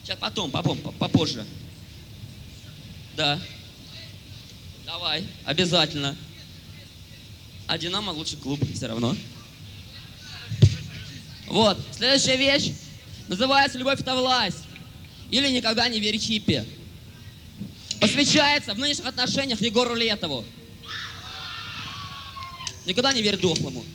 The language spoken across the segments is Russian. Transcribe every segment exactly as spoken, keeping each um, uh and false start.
Сейчас потом, потом, попозже. Да. Давай, обязательно. А Динамо лучший клуб, все равно. Вот, следующая вещь называется «Любовь – это власть». Или «Никогда не верь хиппи». Посвящается в нынешних отношениях Егору Летову. Никогда не верь дохлому.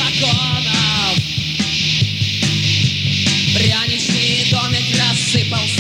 Пряничный домик рассыпался.